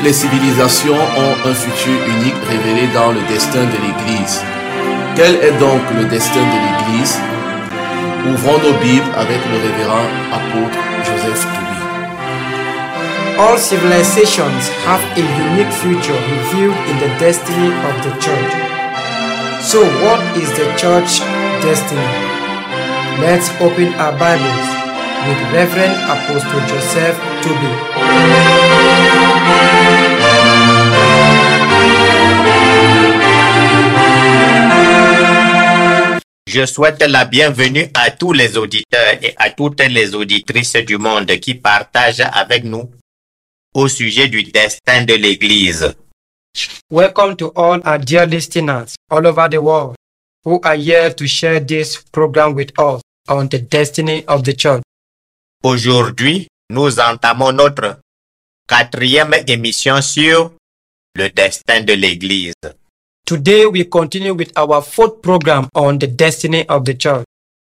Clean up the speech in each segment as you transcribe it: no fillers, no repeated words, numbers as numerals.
les civilisations ont un futur unique révélé dans le destin de l'Église. Quel est donc le destin de l'Église? Ouvrons nos Bibles avec le révérend apôtre Joseph Toubi. All civilizations have a unique future revealed in the destiny of the church. So what is the church destiny? Let's open our Bibles with Reverend Apostle Joseph Toubi. Je souhaite la bienvenue à tous les auditeurs et à toutes les auditrices du monde qui partagent avec nous au sujet du destin de l'Église. Welcome to all our dear listeners all over the world who are here to share this program with us on the destiny of the church. Aujourd'hui, nous entamons notre 4e émission sur le destin de l'Église. Today we continue with our 4th program on the destiny of the church.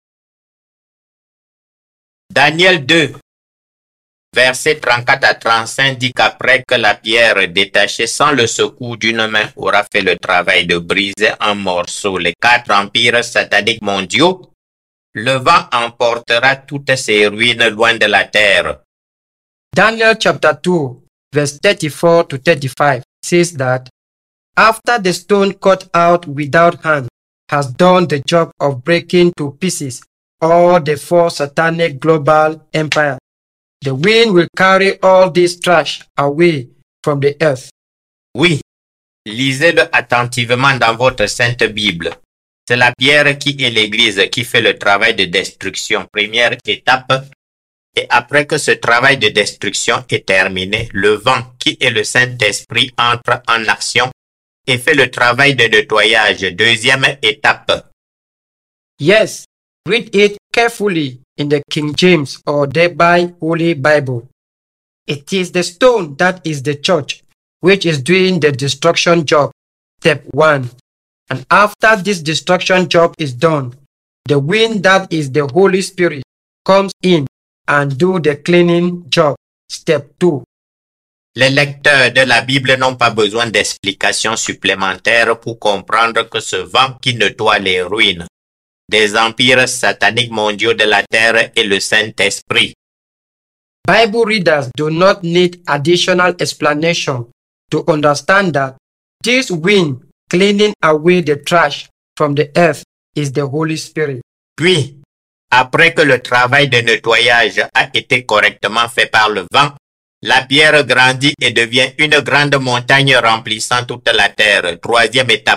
Daniel 2, versets 34 à 35 dit qu'après que la pierre détachée sans le secours d'une main aura fait le travail de briser en morceaux les 4 empires sataniques mondiaux, le vent emportera toutes ces ruines loin de la terre. Daniel chapter 2, verse 34 to 35 says that after the stone cut out without hand has done the job of breaking to pieces all the 4 satanic global empires, the wind will carry all this trash away from the earth. Oui, lisez-le attentivement dans votre Sainte Bible. C'est la pierre qui est l'Église qui fait le travail de destruction, première étape. Et après que ce travail de destruction est terminé, le vent qui est le Saint-Esprit entre en action et fait le travail de nettoyage, deuxième étape. Yes, read it carefully in the King James or thereby Holy Bible. It is the stone that is the church, which is doing the destruction job, step 1. And after this destruction job is done, the wind that is the Holy Spirit comes in and do the cleaning job, step 2. Les lecteurs de la Bible n'ont pas besoin d'explications supplémentaires pour comprendre que ce vent qui nettoie les ruines des empires sataniques mondiaux de la terre est le Saint-Esprit. Bible readers do not need additional explanation to understand that this wind cleaning away the trash from the earth is the Holy Spirit. Puis, après que le travail de nettoyage a été correctement fait par le vent, la pierre grandit et devient une grande montagne remplissant toute la terre. Troisième étape.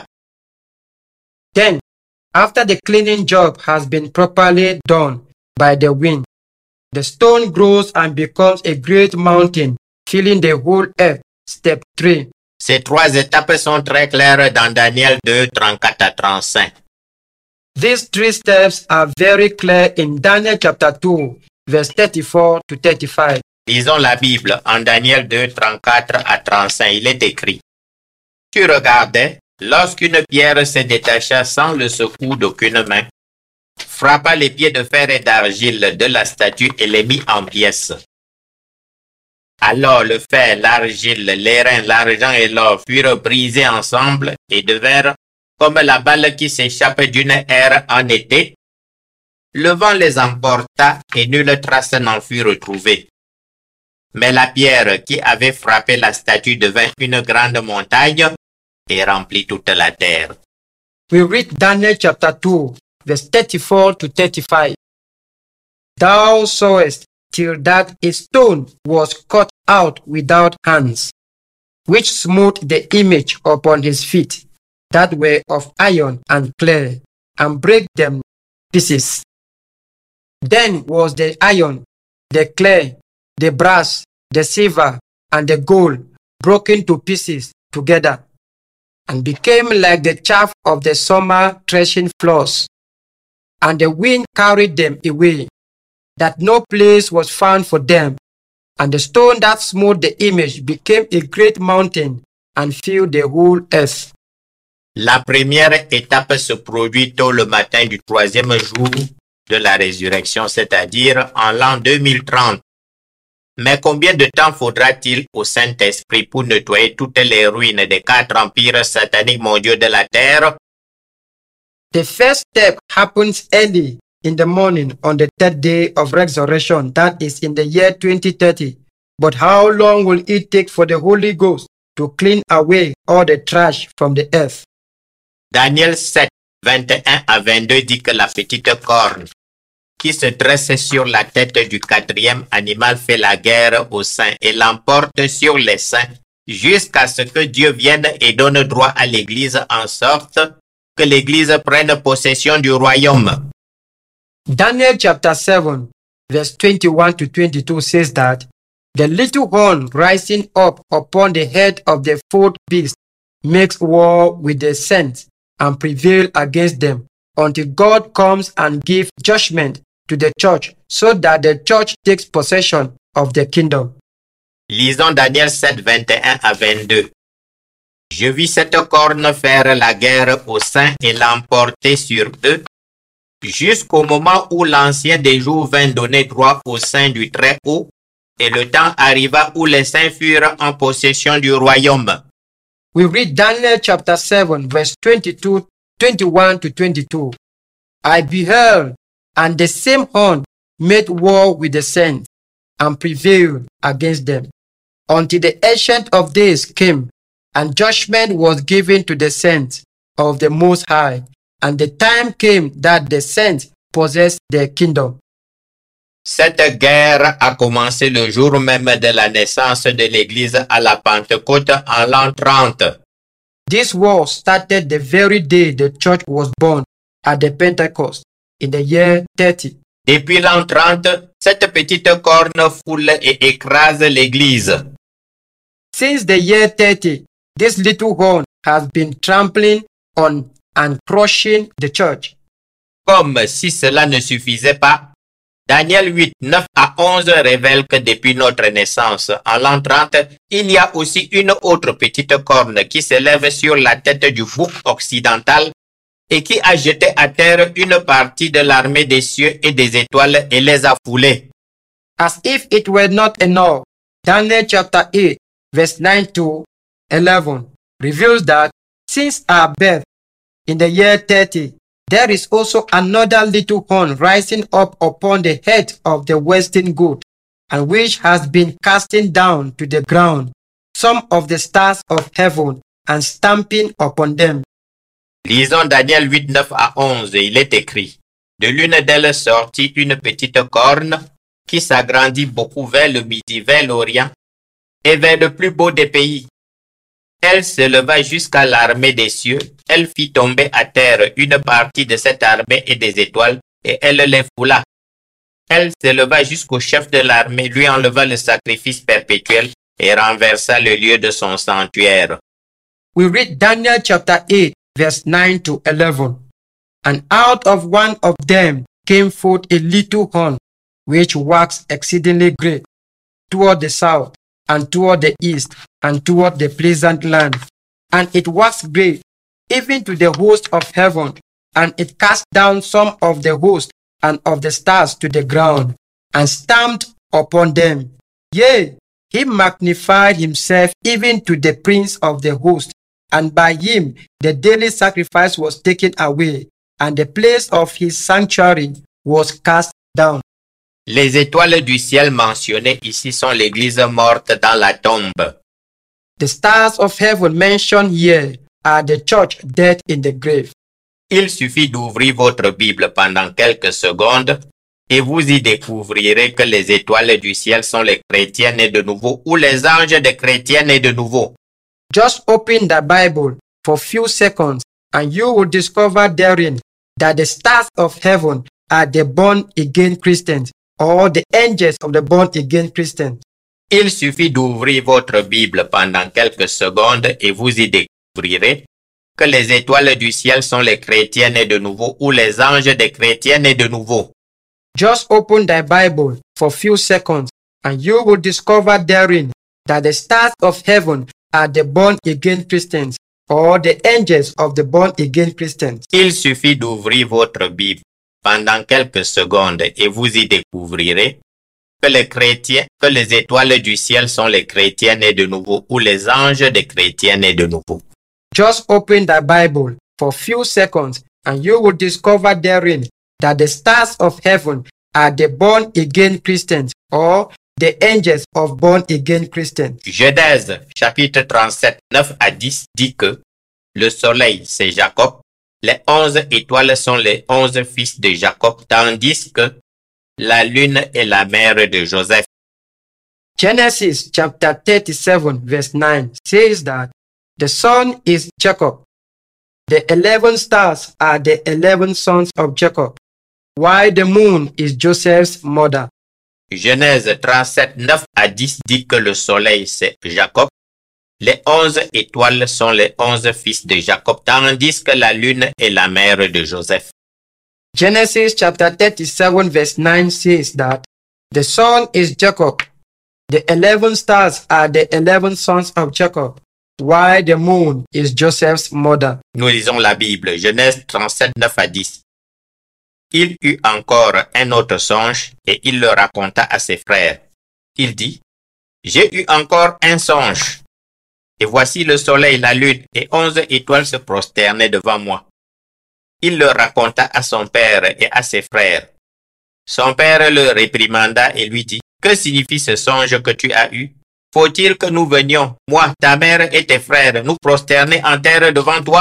Then, after the cleaning job has been properly done by the wind, the stone grows and becomes a great mountain, filling the whole earth. Step 3. Ces 3 étapes sont très claires dans Daniel 2, 34 à 35. These 3 steps are very clear in Daniel chapter 2, verse 34 to 35. Lisons la Bible en Daniel 2, 34 à 35. Il est écrit: Tu regardais, lorsqu'une pierre se détacha sans le secours d'aucune main, frappa les pieds de fer et d'argile de la statue et les mit en pièces. Alors le fer, l'argile, l'airain, l'argent et l'or furent brisés ensemble et devinrent comme la balle qui s'échappe d'une aire en été. Le vent les emporta et nulle trace n'en fut retrouvée. Mais la pierre qui avait frappé la statue devint une grande montagne et remplit toute la terre. We read Daniel chapter 2, verse 34 to 35. Thou sawest till that a stone was cut out without hands, which smote the image upon his feet, that were of iron and clay, and brake them pieces. Then was the iron, the clay, the brass, the silver, and the gold broken to pieces together, and became like the chaff of the summer threshing floors. And the wind carried them away, that no place was found for them. And the stone that smote the image became a great mountain and filled the whole earth. La première étape se produit tôt le matin du 3e jour de la résurrection, c'est-à-dire en l'an 2030. Mais combien de temps faudra-t-il au Saint-Esprit pour nettoyer toutes les ruines des 4 empires sataniques mondiaux de la terre? The first step happens early in the morning on the third day of resurrection, that is in the year 2030. But how long will it take for the Holy Ghost to clean away all the trash from the earth? Daniel 7, 21 à 22 dit que la petite corne qui se dresse sur la tête du 4e animal fait la guerre aux saints et l'emporte sur les saints jusqu'à ce que Dieu vienne et donne droit à l'Église en sorte que l'Église prenne possession du royaume. Daniel chapter 7, verse 21 to 22 says that the little horn rising up upon the head of the fourth beast makes war with the saints and prevail against them until God comes and gives judgment to the church so that the church takes possession of the kingdom. Lisons Daniel 7, 21 à 22. Je vis cette corne faire la guerre aux saints et l'emporter sur eux, jusqu'au moment où l'ancien des jours vint donner droit aux saints du Très-Haut, et le temps arriva où les saints furent en possession du royaume. We read Daniel chapter 7, verse 21 to 22. I beheld, and the same horn made war with the saints, and prevailed against them, until the Ancient of Days came, and judgment was given to the saints of the Most High, and the time came that the saints possessed their kingdom. Cette guerre a commencé le jour même de la naissance de l'Église à la Pentecôte en l'an 30. This war started the very day the church was born at the Pentecost in the year 30. Depuis l'an 30, cette petite corne foule et écrase l'Église. Since the year 30, this little horn has been trampling on and crushing the church. Comme si cela ne suffisait pas, Daniel 8, 9 à 11 révèle que depuis notre naissance, en l'an 30, il y a aussi une autre petite corne qui s'élève sur la tête du bouc occidental et qui a jeté à terre une partie de l'armée des cieux et des étoiles et les a foulées. As if it were not enough, Daniel chapter 8, verse 9 to 11 reveals that since our birth in the year 30, there is also another little horn rising up upon the head of the western goat, and which has been casting down to the ground some of the stars of heaven and stamping upon them. Lisons Daniel 8, 9 à 11, il est écrit: de l'une d'elles sortit une petite corne qui s'agrandit beaucoup vers le midi, vers l'Orient et vers le plus beau des pays. Elle s'éleva jusqu'à l'armée des cieux, elle fit tomber à terre une partie de cette armée et des étoiles, et elle les foula. Elle s'éleva jusqu'au chef de l'armée, lui enleva le sacrifice perpétuel et renversa le lieu de son sanctuaire. We read Daniel chapter 8, verse 9 to 11. And out of one of them came forth a little horn, which waxed exceedingly great, toward the south, and toward the east, and toward the pleasant land. And it waxed great, even to the host of heaven, and it cast down some of the host and of the stars to the ground, and stamped upon them. Yea, he magnified himself even to the prince of the host, and by him the daily sacrifice was taken away, and the place of his sanctuary was cast down. Les étoiles du ciel mentionnées ici sont l'Église morte dans la tombe. The stars of heaven mentioned here are the church dead in the grave. Il suffit d'ouvrir votre Bible pendant quelques secondes et vous y découvrirez que les étoiles du ciel sont les chrétiens nés de nouveau ou les anges des chrétiens nés de nouveau. Just open the Bible for few seconds and you will discover therein that the stars of heaven are the born-again Christians or the angels of the born-again Christians. Il suffit d'ouvrir votre Bible pendant quelques secondes et vous y découvrirez que les étoiles du ciel sont les chrétiens nés de nouveau ou les anges des chrétiens nés de nouveau. Just open the Bible for few seconds and you will discover therein that the stars of heaven are the born-again Christians or the angels of the born-again Christians. Il suffit d'ouvrir votre Bible pendant quelques secondes et vous y découvrirez que les chrétiens, que les étoiles du ciel sont les chrétiens nés de nouveau ou les anges des chrétiens nés de nouveau. Just open the Bible for a few seconds and you will discover therein that the stars of heaven are the born-again Christians or the angels of born-again Christians. Genèse chapitre 37, 9 à 10 dit que le soleil c'est Jacob, les 11 étoiles sont les 11 fils de Jacob, tandis que la lune est la mère de Joseph. Genesis chapter 37 verse 9 says that the sun is Jacob. The 11 stars are the 11 sons of Jacob, while the moon is Joseph's mother. Genèse 37, 9 à 10 dit que le soleil c'est Jacob. Les 11 étoiles sont les 11 fils de Jacob, tandis que la lune est la mère de Joseph. Genesis chapter 37 verse 9 says that the sun is Jacob. The 11 stars are the 11 sons of Jacob, while the moon is Joseph's mother. Nous lisons la Bible, Genèse 37, 9 à 10. Il eut encore un autre songe et il le raconta à ses frères. Il dit, « J'ai eu encore un songe. Et voici le soleil, la lune et 11 étoiles se prosternaient devant moi. » Il le raconta à son père et à ses frères. Son père le réprimanda et lui dit, « Que signifie ce songe que tu as eu? Faut-il que nous venions, moi, ta mère et tes frères, nous prosterner en terre devant toi? »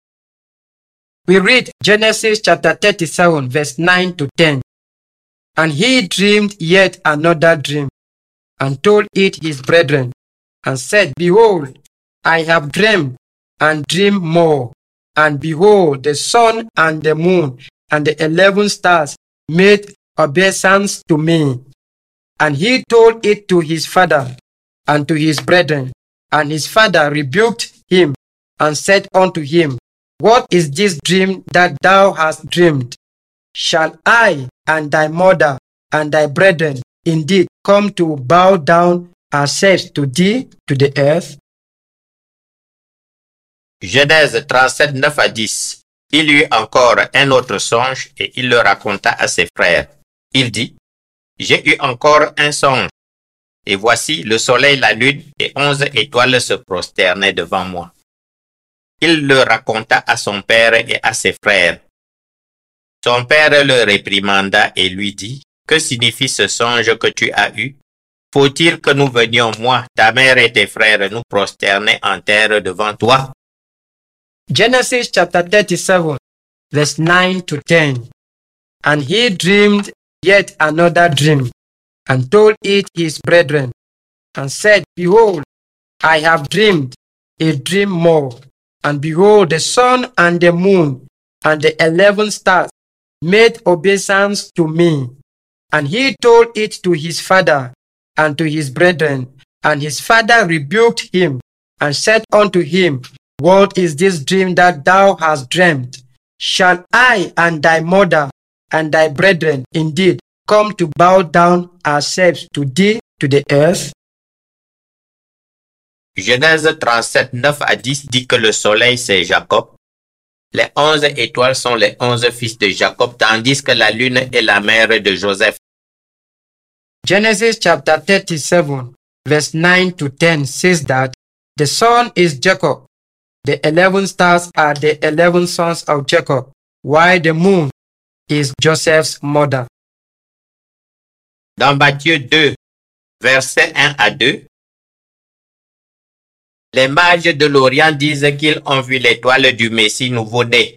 We read Genesis chapter 37 verse 9 to 10. And he dreamed yet another dream, and told it his brethren, and said, Behold, I have dreamed, and dreamed more. And behold, the sun and the moon and the 11 stars made obeisance to me. And he told it to his father and to his brethren. And his father rebuked him and said unto him, What is this dream that thou hast dreamed? Shall I and thy mother and thy brethren indeed come to bow down ourselves to thee, to the earth? Genèse 37, 9 à 10. Il eut encore un autre songe et il le raconta à ses frères. Il dit, « J'ai eu encore un songe. Et voici le soleil, la lune et 11 étoiles se prosternaient devant moi. » Il le raconta à son père et à ses frères. Son père le réprimanda et lui dit, « Que signifie ce songe que tu as eu? Faut-il que nous venions, moi, ta mère et tes frères, nous prosterner en terre devant toi? » Genesis chapter 37 verse 9 to 10. And he dreamed yet another dream, and told it his brethren, and said, Behold, I have dreamed a dream more. And behold, the sun and the moon and the 11 stars made obeisance to me. And he told it to his father and to his brethren. And his father rebuked him and said unto him, What is this dream that thou hast dreamed? Shall I and thy mother and thy brethren indeed come to bow down ourselves to thee, to the earth? Genèse 37, 9 à 10 dit que le soleil c'est Jacob. Les 11 étoiles sont les 11 fils de Jacob, tandis que la lune est la mère de Joseph. Genesis chapter 37 verse 9 to 10 says that the sun is Jacob. The 11 stars are the 11 sons of Jacob, while the moon is Joseph's mother. Dans Matthieu 2, versets 1 à 2, les mages de l'Orient disent qu'ils ont vu l'étoile du Messie nouveau-né.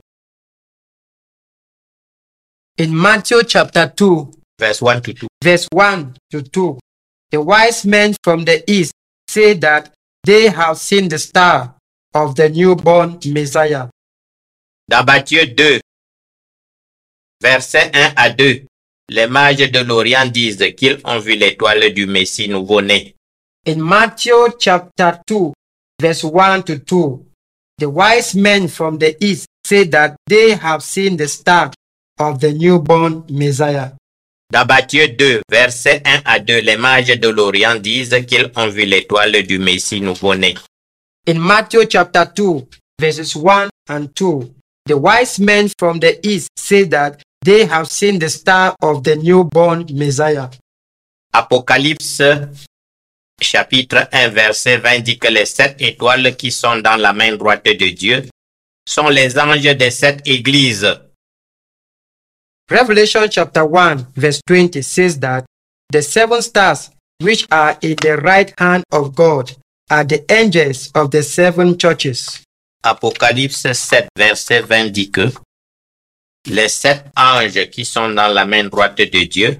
In Matthew chapter 2, Verse 1 to 2. verse 1 to 2, the wise men from the east say that they have seen the star of the newborn Messiah. Dans Matthieu 2, versets 1 à 2, les mages de l'Orient disent qu'ils ont vu l'étoile du Messie nouveau-né. In Matthew chapter 2, verse 1 to 2, the wise men from the east say that they have seen the star of the newborn Messiah. Dans Matthieu 2, versets 1 à 2, les mages de l'Orient disent qu'ils ont vu l'étoile du Messie nouveau-né. In Matthew chapter 2, verses 1 and 2, the wise men from the east say that they have seen the star of the newborn Messiah. Apocalypse chapitre 1 verset 20 dit que les 7 étoiles qui sont dans la main droite de Dieu sont les anges des 7 églises. Revelation chapter 1 verse 20 says that the 7 stars which are in the right hand of God are the angels of the 7 churches. Apocalypse 7 verset 20 dit que les 7 anges qui sont dans la main droite de Dieu.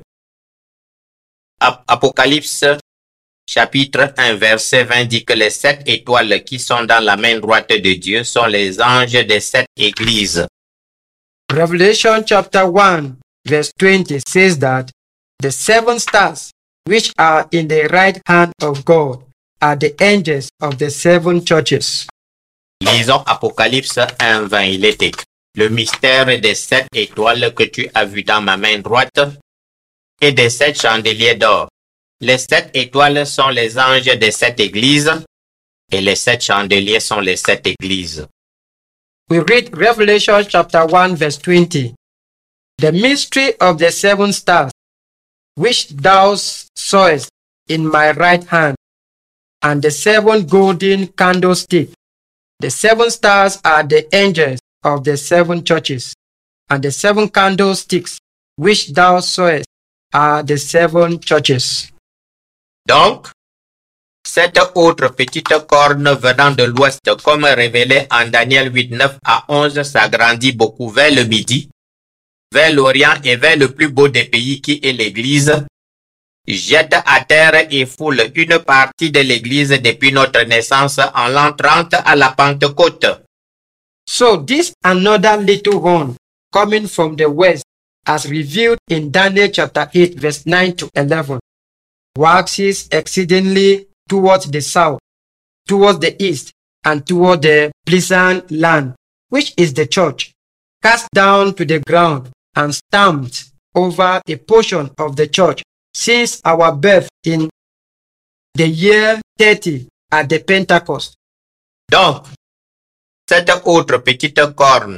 Apocalypse chapitre 1 verset 20 dit que les 7 étoiles qui sont dans la main droite de Dieu sont les anges des 7 églises. Revelation chapter 1 verse 20 says that the 7 stars which are in the right hand of God are the angels of the 7 churches. Lisons Apocalypse 1, 20, il est écrit. Le mystère des 7 étoiles que tu as vu dans ma main droite et des 7 chandeliers d'or. Les 7 étoiles sont les anges des 7 églises et les 7 chandeliers sont les 7 églises. We read Revelation chapter 1 verse 20. The mystery of the 7 stars which thou sawest in my right hand, and the 7 golden candlesticks. The 7 stars are the angels of the 7 churches, and the 7 candlesticks which thou sawest are the 7 churches. Donc, cette autre petite corne venant de l'ouest, comme révélé en Daniel 8, 9 à 11, s'agrandit beaucoup vers le midi, vers l'Orient et vers le plus beau des pays qui est l'Église, jette à terre et foule une partie de l'Église depuis notre naissance en l'an 30 à la Pentecôte. So this another little horn coming from the west, as revealed in Daniel chapter 8 verse 9 to 11, waxes exceedingly towards the south, towards the east, and toward the pleasant land, which is the church, cast down to the ground and stamped over a portion of the church since our birth in the year 30 at the Pentecost. Donc, cette autre petite corne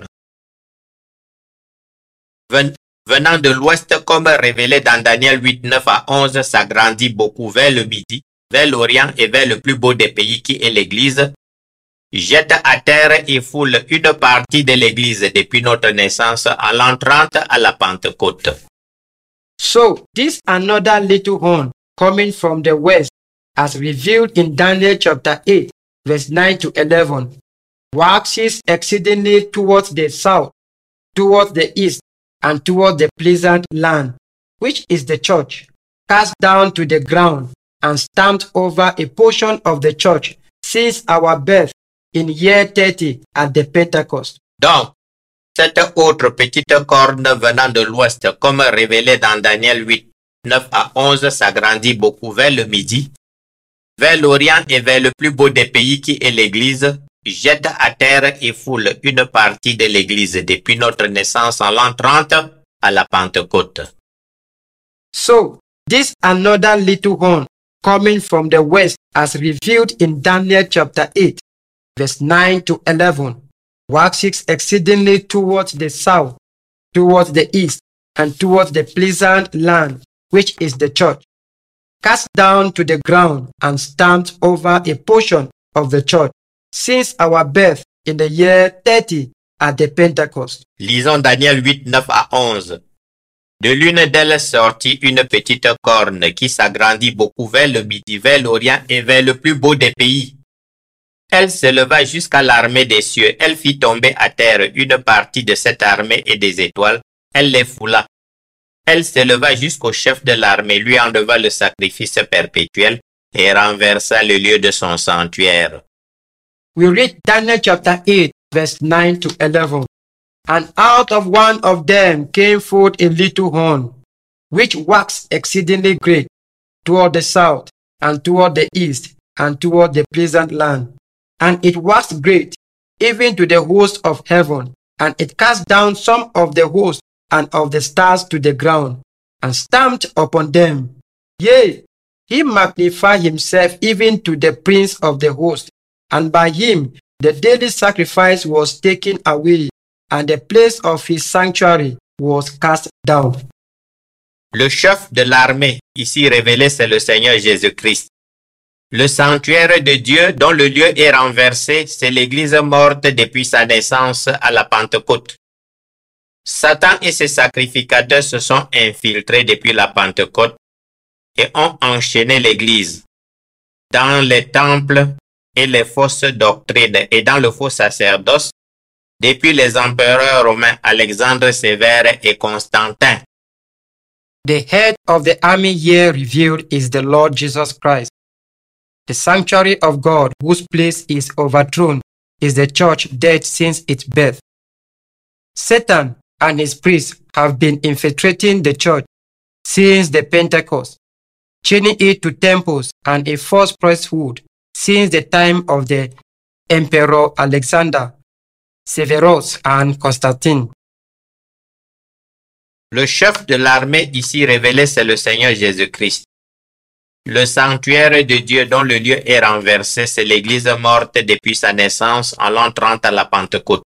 venant de l'ouest comme révélé dans Daniel 8, 9 à 11 s'agrandit beaucoup vers le midi, vers l'Orient et vers le plus beau des pays qui est l'Église, jette à terre et foule une partie de l'Église depuis notre naissance en l'an 30 à la Pentecôte. So this another little horn coming from the west, as revealed in Daniel chapter 8 verse 9 to 11, waxes exceedingly towards the south, towards the east, and toward the pleasant land, which is the church, cast down to the ground and stamped over a portion of the church since our birth in year 30 at the Pentecost. Donc, cette autre petite corne venant de l'ouest, comme révélé dans Daniel 8, 9 à 11, s'agrandit beaucoup vers le midi, vers l'Orient et vers le plus beau des pays qui est l'Église, jette à terre et foule une partie de l'Église depuis notre naissance en l'an 30 à la Pentecôte. So, this another little horn coming from the west, as revealed in Daniel chapter 8, verse 9 to 11, waxes exceedingly towards the south, towards the east, and towards the pleasant land, which is the church, cast down to the ground and stamped over a portion of the church, since our birth in the year 30 at the Pentecost. Lisons Daniel 8, 9 à 11. De l'une d'elles sortit une petite corne qui s'agrandit beaucoup vers le midi, vers l'Orient et vers le plus beau des pays. Elle s'éleva jusqu'à l'armée des cieux. Elle fit tomber à terre une partie de cette armée et des étoiles. Elle les foula. Elle s'éleva jusqu'au chef de l'armée, lui enleva le sacrifice perpétuel et renversa le lieu de son sanctuaire. We read Daniel chapter 8, verse 9 to 11. And out of one of them came forth a little horn, which waxed exceedingly great, toward the south, and toward the east, and toward the pleasant land. And it waxed great, even to the host of heaven, and it cast down some of the host and of the stars to the ground, and stamped upon them. Yea, he magnified himself even to the prince of the host, and by him the daily sacrifice was taken away, and the place of his sanctuary was cast down. Le chef de l'armée, ici révélé, c'est le Seigneur Jésus-Christ. Le sanctuaire de Dieu dont le lieu est renversé, c'est l'Église morte depuis sa naissance à la Pentecôte. Satan et ses sacrificateurs se sont infiltrés depuis la Pentecôte et ont enchaîné l'Église dans les temples et les fausses doctrines et dans le faux sacerdoce depuis les empereurs romains Alexandre Sévère et Constantin. The head of the army here revealed is the Lord Jesus Christ. The sanctuary of God, whose place is overthrown, is the church dead since its birth. Satan and his priests have been infiltrating the church since the Pentecost, chaining it to temples and a false priesthood since the time of the Emperor Alexander, Severus and Constantine. Le chef de l'armée ici révélé, c'est le Seigneur Jésus-Christ. Le sanctuaire de Dieu dont le lieu est renversé, c'est l'Église morte depuis sa naissance en l'an 30 à la Pentecôte.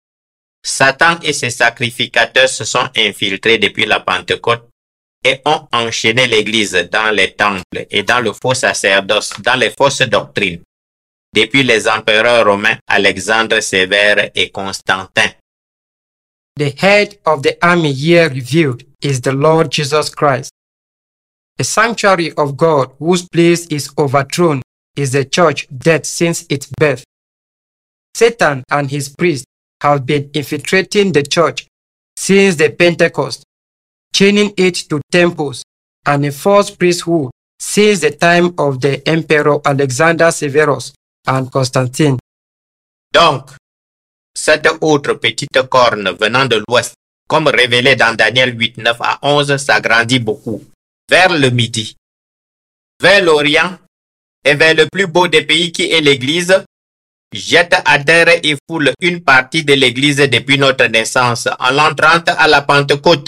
Satan et ses sacrificateurs se sont infiltrés depuis la Pentecôte et ont enchaîné l'Église dans les temples et dans le faux sacerdoce, dans les fausses doctrines, depuis les empereurs romains Alexandre Sévère et Constantin. The head of the army here revealed is the Lord Jesus Christ. The sanctuary of God, whose place is overthrown, is the church dead since its birth. Satan and his priests have been infiltrating the church since the Pentecost, chaining it to temples and a false priesthood since the time of the Emperor Alexander Severus and Constantine. Donc, cette autre petite corne venant de l'ouest, comme révélé dans Daniel 8, 9 à 11, s'agrandit beaucoup, vers le midi, vers l'Orient et vers le plus beau des pays qui est l'Église, jette à terre et foule une partie de l'Église depuis notre naissance, en l'an 30 à la Pentecôte.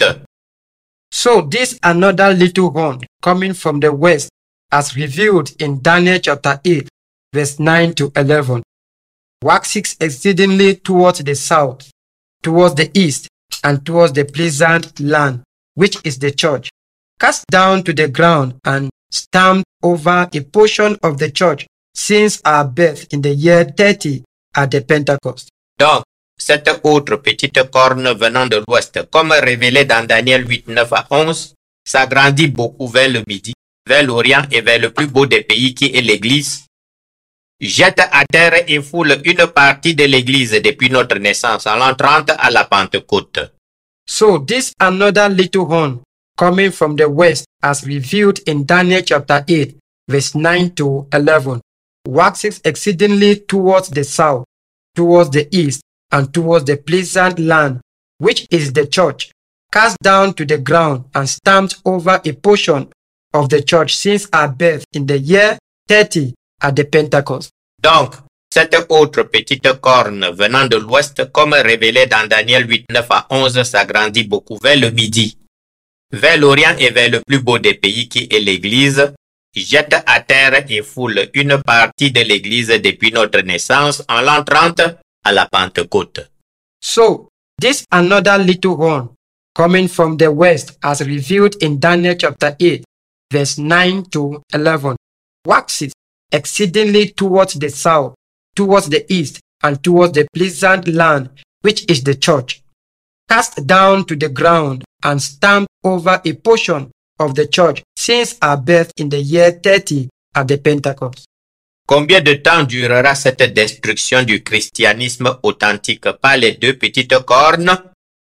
So this another little horn coming from the west, as revealed in Daniel chapter 8, verse 9 to 11, waxes exceedingly towards the south, towards the east, and towards the pleasant land, which is the church, cast down to the ground and stamped over a portion of the church since our birth in the year 30 at the Pentecost. Donc, cette autre petite corne venant de l'ouest, comme révélé dans Daniel 8, 9 à 11, s'agrandit beaucoup vers le midi, vers l'Orient et vers le plus beau des pays qui est l'Église, jette à terre et foule une partie de l'Église depuis notre naissance en l'an 30 à la Pentecôte. So this another little horn coming from the west, as revealed in Daniel chapter 8, verse 9 to 11, waxes exceedingly towards the south, towards the east, and towards the pleasant land, which is the church, cast down to the ground and stamped over a portion of the church since our birth in the year 30 at the Pentecost. Donc, cette autre petite corne venant de l'ouest, comme révélé dans Daniel 8, 9 à 11, s'agrandit beaucoup vers le midi, vers l'Orient et vers le plus beau des pays qui est l'Église, jette à terre et foule une partie de l'Église depuis notre naissance en l'an 30 à la Pentecôte. So, this another little horn coming from the west, as revealed in Daniel chapter 8, verse 9 to 11, waxes exceedingly towards the south, towards the east, and towards the pleasant land, which is the church, cast down to the ground and stamped over a portion of the church since our birth in the year 30 at the Pentecost. Combien de temps durera cette destruction du christianisme authentique par les deux petites cornes?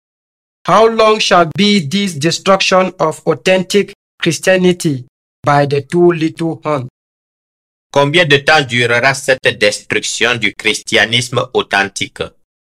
How long shall be this destruction of authentic Christianity by the two little horns? Combien de temps durera cette destruction du christianisme authentique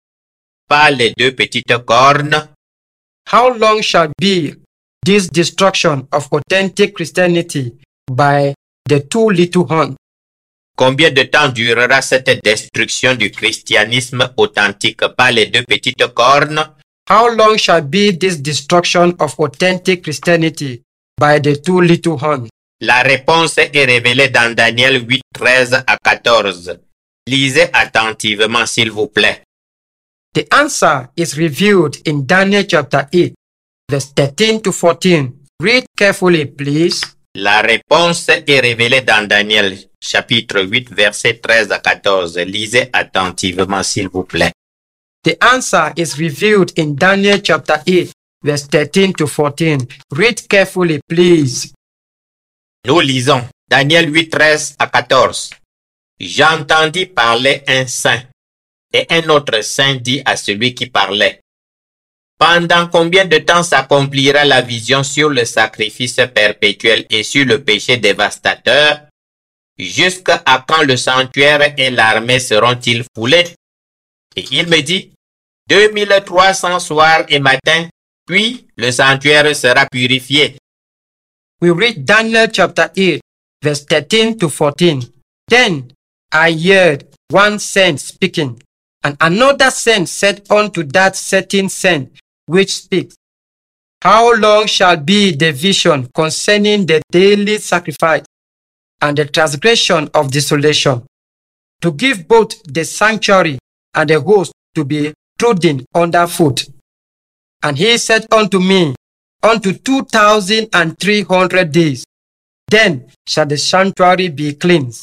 par les deux petites cornes? How long shall be this destruction of authentic Christianity by the two little horns? Combien de temps durera cette destruction du christianisme authentique par les deux petites cornes? How long shall be this destruction of authentic Christianity by the two little horns? La réponse est révélée dans Daniel 8, 13 à 14. Lisez attentivement, s'il vous plaît. The answer is revealed in Daniel chapter 8, verse 13 to 14. Read carefully, please. La réponse est révélée dans Daniel, chapitre 8, versets 13 à 14. Lisez attentivement, s'il vous plaît. The answer is revealed in Daniel chapter 8, verse 13 to 14. Read carefully, please. Nous lisons Daniel 8, 13 à 14. J'entendis parler un saint, et un autre saint dit à celui qui parlait, pendant combien de temps s'accomplira la vision sur le sacrifice perpétuel et sur le péché dévastateur? Jusqu'à quand le sanctuaire et l'armée seront-ils foulés? Et il me dit, 2300 soirs et matins, puis le sanctuaire sera purifié. We read Daniel chapter 8, verse 13 to 14. Then I heard one saint speaking, and another saint said unto that certain saint which speaks, how long shall be the vision concerning the daily sacrifice and the transgression of desolation, to give both the sanctuary and the host to be trodden under foot? And he said unto me, unto 2,300 days, then shall the sanctuary be cleansed.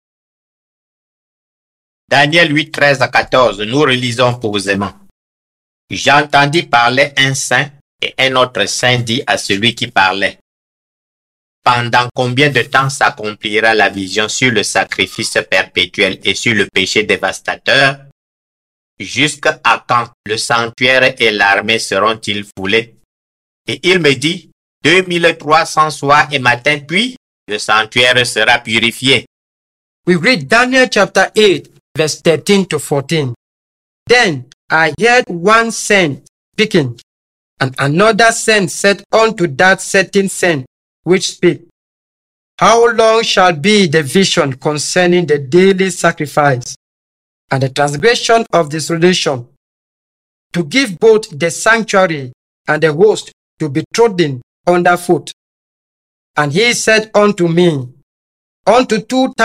Daniel 8, 13 à 14, nous relisons posément. J'entendis parler un saint et un autre saint dit à celui qui parlait, pendant combien de temps s'accomplira la vision sur le sacrifice perpétuel et sur le péché dévastateur? Jusqu'à quand le sanctuaire et l'armée seront-ils foulés? Et il me dit, 2300 soirs et matins, puis le sanctuaire sera purifié. We read Daniel chapter 8, verse 13 to 14. Then I heard one saint speaking, and another saint said unto that certain saint which spake, how long shall be the vision concerning the daily sacrifice and the transgression of desolation, to give both the sanctuary and the host to be trodden under foot? And he said unto me, unto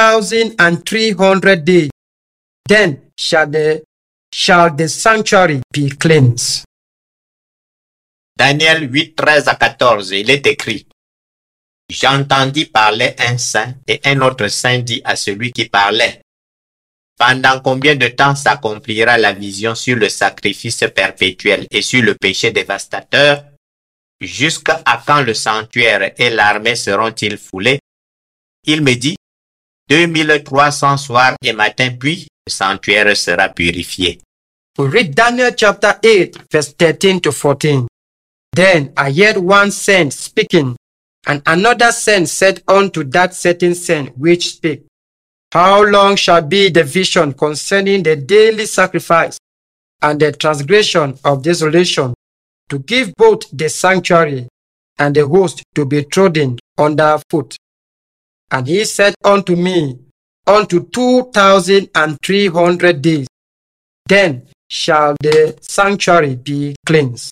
2,300 days, then shall the sanctuary be cleansed. Daniel 8, 13 à 14, il est écrit, j'entendis parler un saint et un autre saint dit à celui qui parlait, pendant combien de temps s'accomplira la vision sur le sacrifice perpétuel et sur le péché dévastateur? Jusqu'à quand le sanctuaire et l'armée seront-ils foulés? Il me dit, 2300 soirs et matins, puis le sanctuaire sera purifié. We read Daniel chapter 8, verse 13 to 14. Then I heard one saint speaking, and another saint said unto that certain saint which spake, how long shall be the vision concerning the daily sacrifice and the transgression of desolation, to give both the sanctuary and the host to be trodden under foot? And he said unto me, unto 2,300 days, then shall the sanctuary be cleansed.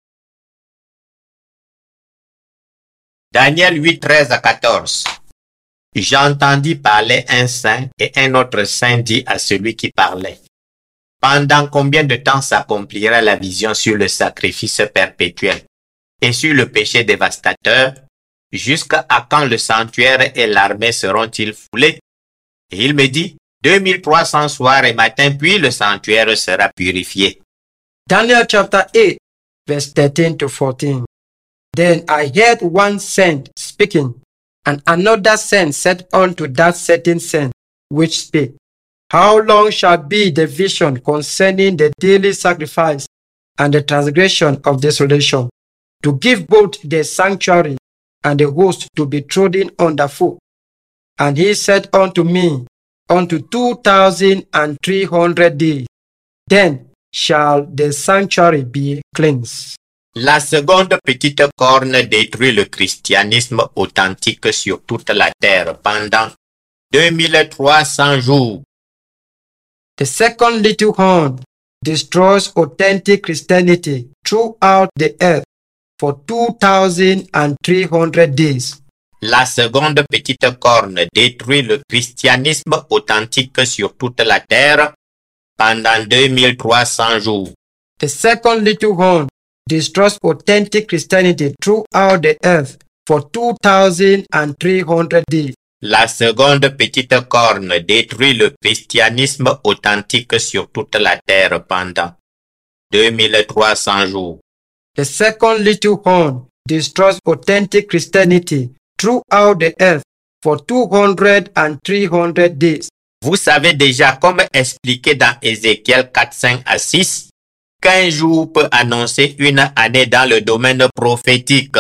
Daniel 8, 13 à 14. J'entendis parler un saint et un autre saint dit à celui qui parlait, pendant combien de temps s'accomplira la vision sur le sacrifice perpétuel et sur le péché dévastateur? Jusqu'à quand le sanctuaire et l'armée seront-ils foulés? Et il me dit, 2300 soirs et matins, puis le sanctuaire sera purifié. Daniel chapter 8, verse 13 to 14. Then I heard one saint speaking, and another saint said unto that certain saint which spake, how long shall be the vision concerning the daily sacrifice and the transgression of desolation, to give both the sanctuary and the host to be trodden under foot? And he said unto me, unto 2,300 days, then shall the sanctuary be cleansed. La seconde petite corne détruit le christianisme authentique sur toute la terre pendant 2300 jours. The second little horn destroys authentic Christianity throughout the earth for 2,300 days. La seconde petite corne détruit le christianisme authentique sur toute la terre pendant 2300 jours. The second little horn destroys authentic Christianity throughout the earth for 2,300 days. La seconde petite corne détruit le christianisme authentique sur toute la terre pendant 2300 jours. The second little horn destroys authentic Christianity throughout the earth for 200 and 300 days. Vous savez déjà comme expliqué dans Ézéchiel 4, 5 à 6, qu'un jour peut annoncer une année dans le domaine prophétique.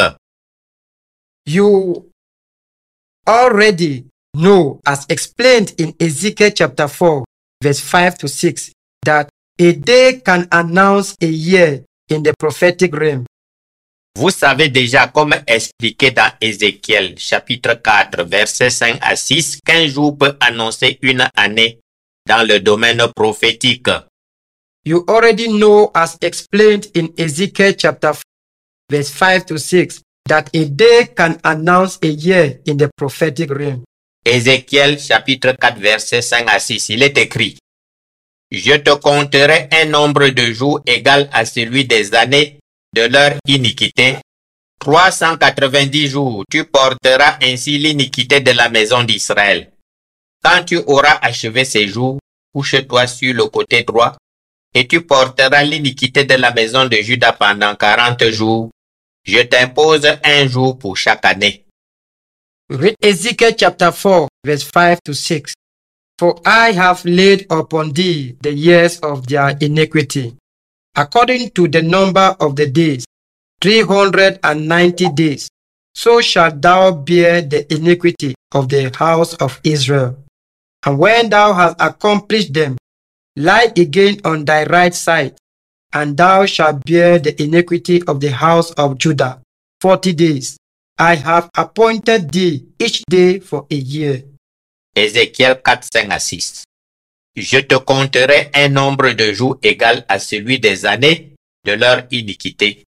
You already know, as explained in Ezekiel chapter 4, verse 5 to 6, that a day can announce a year in the prophetic realm. Vous savez déjà comme expliqué dans Ézéchiel chapitre 4 versets 5 à 6 qu'un jour peut annoncer une année dans le domaine prophétique. You already know, as explained in Ezekiel chapter 4, verse 5 to 6, that a day can announce a year in the prophetic realm. Ézéchiel chapitre 4 versets 5 à 6, il est écrit: Je te compterai un nombre de jours égal à celui des années de leur iniquité. 390 jours, tu porteras ainsi l'iniquité de la maison d'Israël. Quand tu auras achevé ces jours, couche-toi sur le côté droit, et tu porteras l'iniquité de la maison de Juda pendant 40 jours. Je t'impose un jour pour chaque année. Read Ezekiel chapter 4, verse 5 to 6. For I have laid upon thee the years of their iniquity, according to the number of the days, 390 days. So shalt thou bear the iniquity of the house of Israel. And when thou hast accomplished them, lie again on thy right side, and thou shalt bear the iniquity of the house of Judah 40 days. I have appointed thee each day for a year. Ézéchiel 4, 5 à 6. Je te compterai un nombre de jours égal à celui des années de leur iniquité.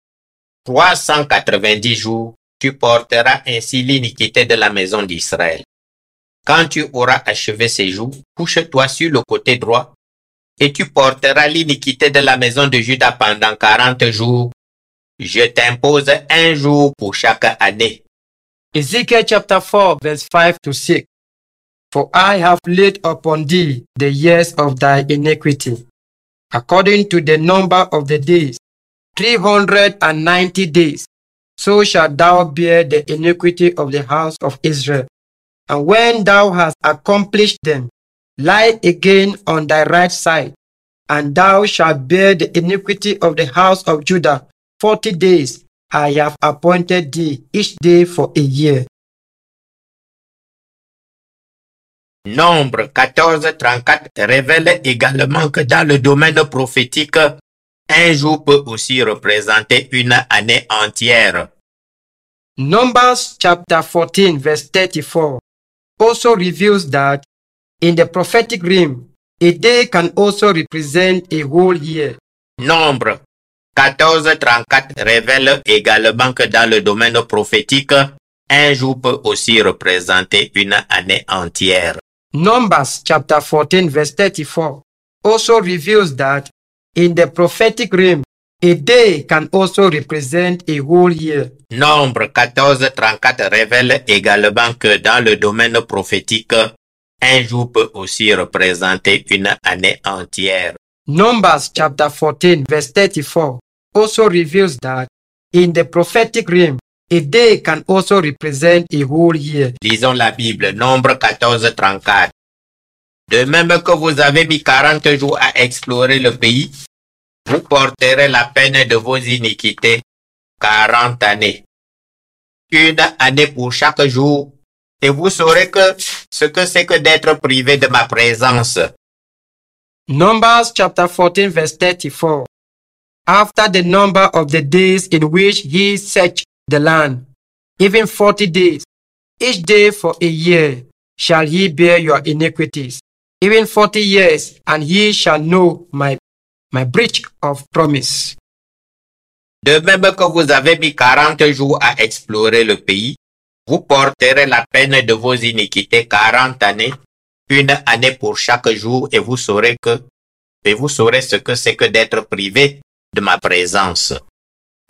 390 jours, tu porteras ainsi l'iniquité de la maison d'Israël. Quand tu auras achevé ces jours, couche-toi sur le côté droit, et tu porteras l'iniquité de la maison de Juda pendant 40 jours. Je t'impose un jour pour chaque année. Ezekiel chapter 4, verse 5 to 6. For I have laid upon thee the years of thy iniquity, according to the number of the days, 390 days. So shalt thou bear the iniquity of the house of Israel. And when thou hast accomplished them, lie again on thy right side, and thou shalt bear the iniquity of the house of Judah 40 days. I have appointed thee each day for a year. Nombre 14-34 révèle également que dans le domaine prophétique, un jour peut aussi représenter une année entière. Numbers chapter 14 verse 34 also reveals that in the prophetic realm, a day can also represent a whole year. Nombre 14-34 révèle également que dans le domaine prophétique, un jour peut aussi représenter une année entière. Numbers chapter 14 verse 34 also reveals that in the prophetic realm, a day can also represent a whole year. Nombre 14-34 révèle également que dans le domaine prophétique, un jour peut aussi représenter une année entière. Numbers chapter 14 verse 34 also reveals that in the prophetic realm, a day can also represent a whole year. Lisons la Bible, Nombre 14-34. De même que vous avez mis 40 jours à explorer le pays, vous porterez la peine de vos iniquités 40 années. Une année pour chaque jour, et vous saurez ce que c'est que d'être privé de ma présence. Numbers chapter 14 verse 34. After the number of the days in which he searched the land, even 40 days, each day for a year, shall he bear your iniquities, even 40 years, and he shall know my breach of promise. De même que vous avez mis 40 jours à explorer le pays, vous porterez la peine de vos iniquités 40 années, une année pour chaque jour, et vous saurez ce que c'est que d'être privé de ma présence.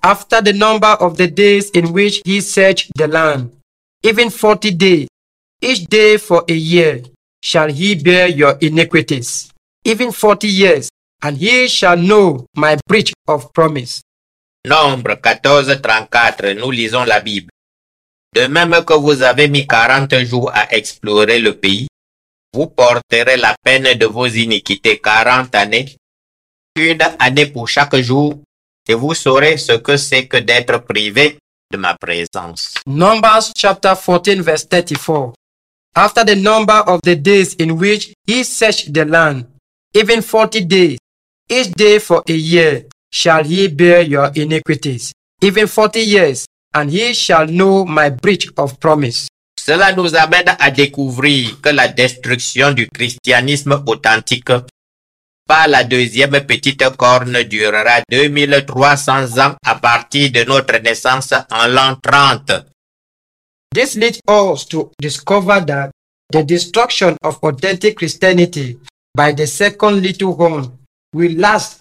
after the number of the days in which he searched the land, even 40 days, each day for a year, shall he bear your iniquities, even 40 years, and he shall know my breach of promise. Nombre 14:34, nous lisons la Bible. De même que vous avez mis 40 jours à explorer le pays, vous porterez la peine de vos iniquités 40 années, une année pour chaque jour, et vous saurez ce que c'est que d'être privé de ma présence. Numbers chapter 14 verse 34. After the number of the days in which he searched the land, even 40 days, each day for a year, shall he bear your iniquities, even 40 years, and he shall know my breach of promise. Cela nous amène à découvrir que la destruction du christianisme authentique par la deuxième petite corne durera 2300 ans à partir de notre naissance en l'an 30. This leads us to discover that the destruction of authentic Christianity by the second little horn will last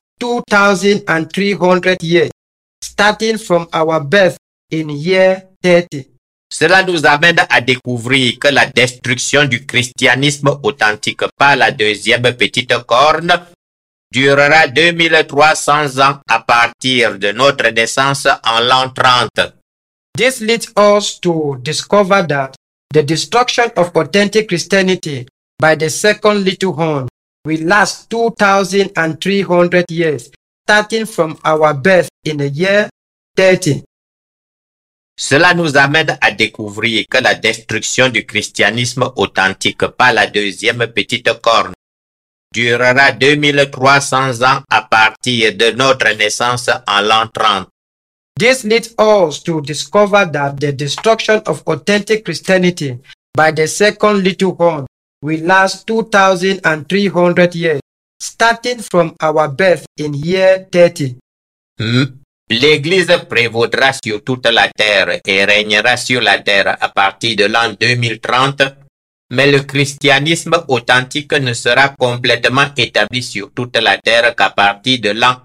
2,300 years, starting from our birth in year 30. Cela nous amène à découvrir que la destruction du christianisme authentique par la deuxième petite corne durera 2300 ans à partir de notre naissance en l'an 30. This leads us to discover that the destruction of authentic Christianity by the second little horn will last 2,300 years, starting from our birth in the year 30. Cela nous amène à découvrir que la destruction du christianisme authentique par la deuxième petite corne durera 2300 ans à partir de notre naissance en l'an 30. This leads us to discover that the destruction of authentic Christianity by the second little horn will last 2,300 years, starting from our birth in year 30. L'Église prévaudra sur toute la terre et régnera sur la terre à partir de l'an 2030, mais le christianisme authentique ne sera complètement établi sur toute la terre qu'à partir de l'an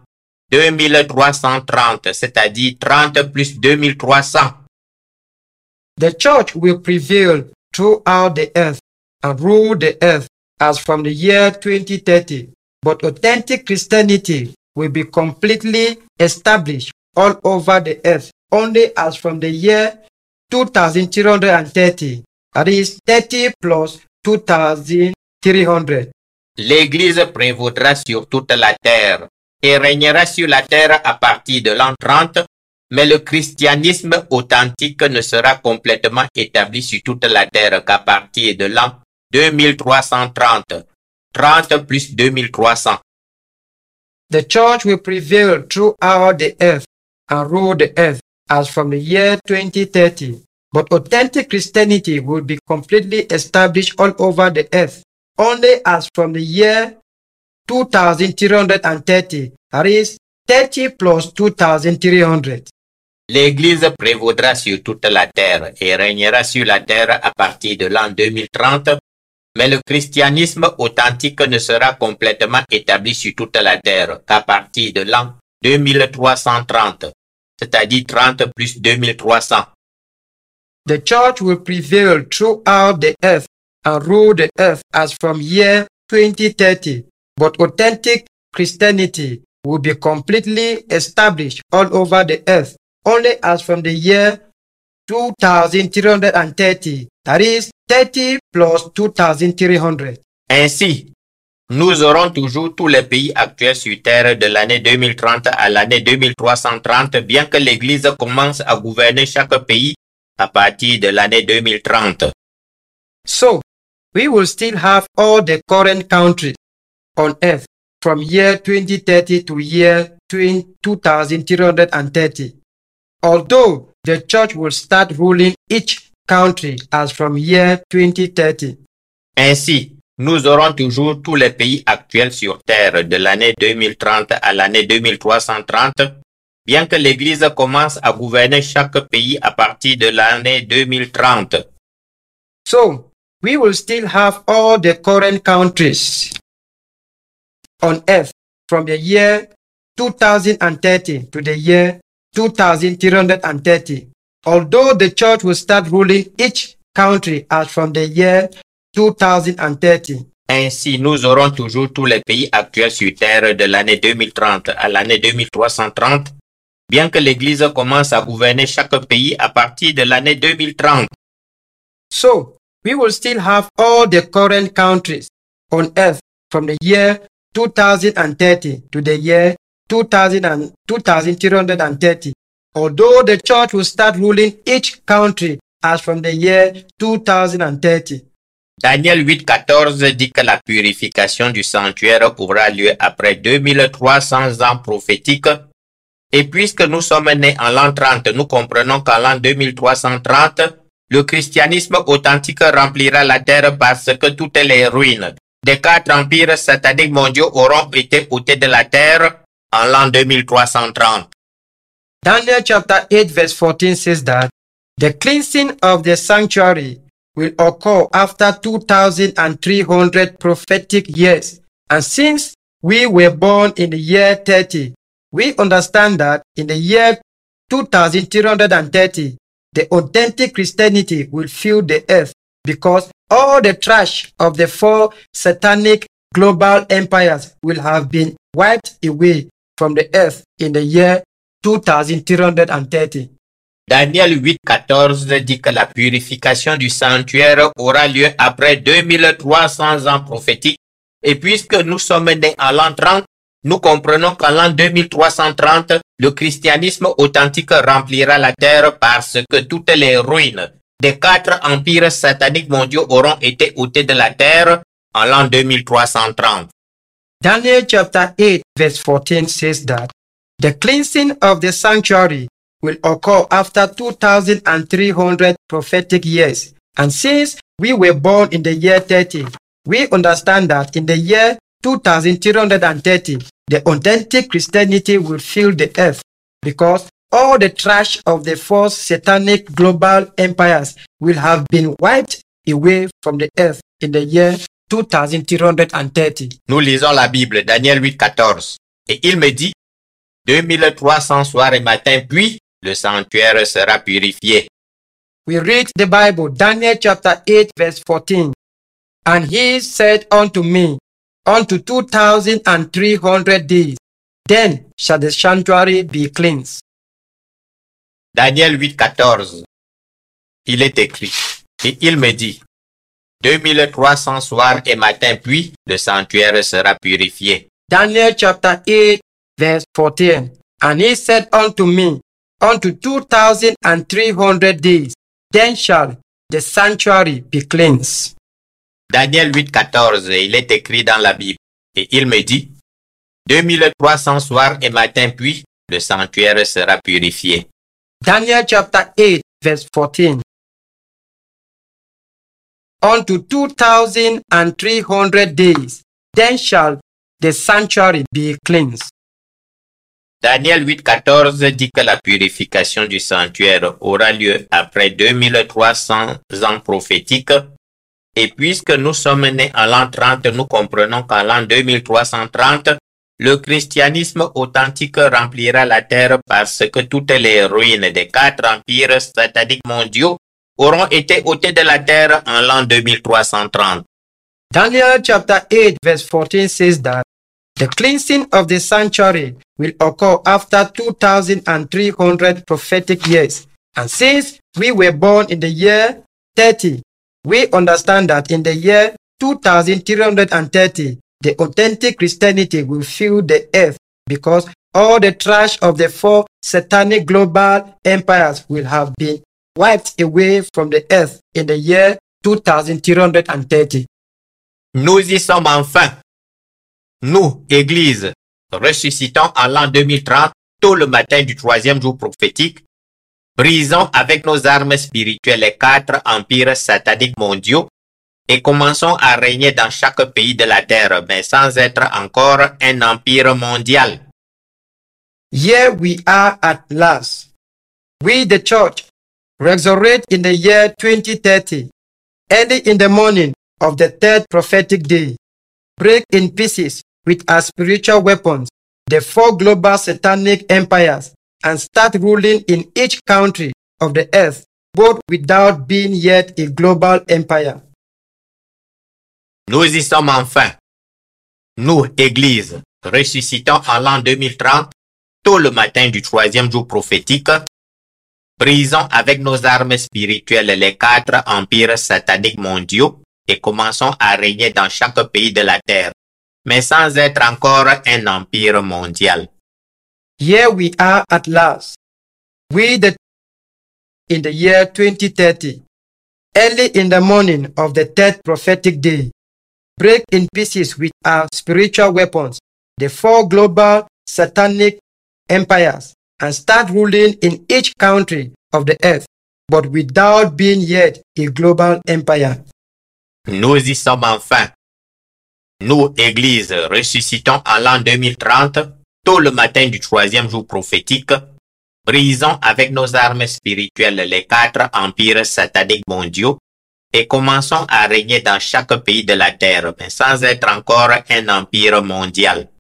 2330, c'est-à-dire 30 plus 2300. The church will prevail throughout the earth and rule the earth as from the year 2030, but authentic Christianity will be completely established all over the earth only as from the year 2330, that is 30 plus 2300. L'Église prévaudra sur toute la terre et régnera sur la terre à partir de l'an 30, mais le christianisme authentique ne sera complètement établi sur toute la terre qu'à partir de l'an 2330, 30 plus 2300. The church will prevail throughout the earth and rule the earth as from the year 2030, but authentic Christianity will be completely established all over the earth only as from the year 2330, that is 30 plus 2300. L'Église prévaudra sur toute la terre et régnera sur la terre à partir de l'an 2030, mais le christianisme authentique ne sera complètement établi sur toute la terre qu'à partir de l'an 2330, c'est-à-dire 30 plus 2300. The church will prevail throughout the earth and rule the earth as from year 2030, but authentic Christianity will be completely established all over the earth only as from the year 2330, that is 30 plus 2300. Ainsi, nous aurons toujours tous les pays actuels sur terre de l'année 2030 à l'année 2330, bien que l'Église commence à gouverner chaque pays à partir de l'année 2030. So, we will still have all the current countries on earth from year 2030 to year 2330. Although the church will start ruling each country as from year 2030. Ainsi, nous aurons toujours tous les pays actuels sur terre de l'année 2030 à l'année 2330, bien que l'Église commence à gouverner chaque pays à partir de l'année 2030. So, we will still have all the current countries on earth from the year 2030 to the year 2330. Although the church will start ruling each country as from the year 2030. Ainsi, nous aurons toujours tous les pays actuels sur Terre de l'année 2030 à l'année 2330, bien que l'Église commence à gouverner chaque pays à partir de l'année 2030. So, we will still have all the current countries on earth from the year 2030 to the year 2330, although the church will start ruling each country as from the year 2030. Daniel 8,14 dit que la purification du sanctuaire aura lieu après 2300 ans prophétiques. Et puisque nous sommes nés en l'an 30, nous comprenons qu'en l'an 2330, le christianisme authentique remplira la terre parce que toutes les ruines des 4 empires sataniques mondiaux auront été ôtées de la terre en l'an 2330. Daniel chapter 8 verse 14 says that the cleansing of the sanctuary will occur after 2,300 prophetic years. And since we were born in the year 30, we understand that in the year 2330, the authentic Christianity will fill the earth because all the trash of the 4 satanic global empires will have been wiped away from the earth in the year 2330. Daniel 8,14 dit que la purification du sanctuaire aura lieu après 2300 ans prophétiques. Et puisque nous sommes nés en l'an 30, nous comprenons qu'en l'an 2330, le christianisme authentique remplira la terre parce que toutes les ruines des 4 empires sataniques mondiaux auront été ôtées de la terre en l'an 2330. Daniel chapter 8 verse 14 says that the cleansing of the sanctuary will occur after 2,300 prophetic years. And since we were born in the year 30, we understand that in the year 2330, the authentic Christianity will fill the earth because all the trash of the 4 satanic global empires will have been wiped away from the earth in the year 2330. Nous lisons la Bible, Daniel 8,14. Et il me dit, 2300 soirs et matins, puis le sanctuaire sera purifié. We read the Bible, Daniel chapter 8 verse 14. And he said unto me, unto 2,300 days, then shall the sanctuary be cleansed. Daniel 8,14. Il est écrit, et il me dit, 2300 soirs et matins, puis le sanctuaire sera purifié. Daniel chapter 8 verse 14. And he said unto me, unto 2,300 days, then shall the sanctuary be cleansed. Daniel 8,14, il est écrit dans la Bible. Et il me dit, 2300 soirs et matins, puis le sanctuaire sera purifié. Daniel chapter 8 verse 14. Unto 2,300 days, then shall the sanctuary be cleansed. Daniel 8,14 dit que la purification du sanctuaire aura lieu après 2300 ans prophétiques. Et puisque nous sommes nés en l'an 30, nous comprenons qu'en l'an 2330, le christianisme authentique remplira la terre parce que toutes les ruines des 4 empires sataniques mondiaux auront été ôtées de la terre en l'an 2330. Daniel chapter 8 verse 14 says that the cleansing of the sanctuary will occur after 2,300 prophetic years. And since we were born in the year 30, we understand that in the year 2330, the authentic Christianity will fill the earth because all the trash of the 4 satanic global empires will have been wiped away from the earth in the year 2330. Nous y sommes enfin. Nous, Église, ressuscitons en l'an 2030, tôt le matin du 3e jour prophétique, brisons avec nos armes spirituelles les 4 empires sataniques mondiaux et commençons à régner dans chaque pays de la terre, mais sans être encore un empire mondial. Here we are at last. We, the church, resurrect in the year 2030, early in the morning of the 3rd prophetic day, break in pieces with our spiritual weapons the 4 global satanic empires and start ruling in each country of the earth, both without being yet a global empire. Nous y sommes enfin. Nous, Église, ressuscitons en l'an 2030, tôt le matin du 3e jour prophétique, brisons avec nos armes spirituelles les 4 empires sataniques mondiaux et commençons à régner dans chaque pays de la terre, mais sans être encore un empire mondial. Here we are at last. In the year 2030, early in the morning of the 3rd prophetic day, break in pieces with our spiritual weapons the 4 global satanic empires and start ruling in each country of the earth, but without being yet a global empire. Nous y sommes enfin. Nous, Église, ressuscitons en l'an 2030, tôt le matin du 3e jour prophétique, brisons avec nos armes spirituelles les 4 empires sataniques mondiaux et commençons à régner dans chaque pays de la terre, mais sans être encore un empire mondial.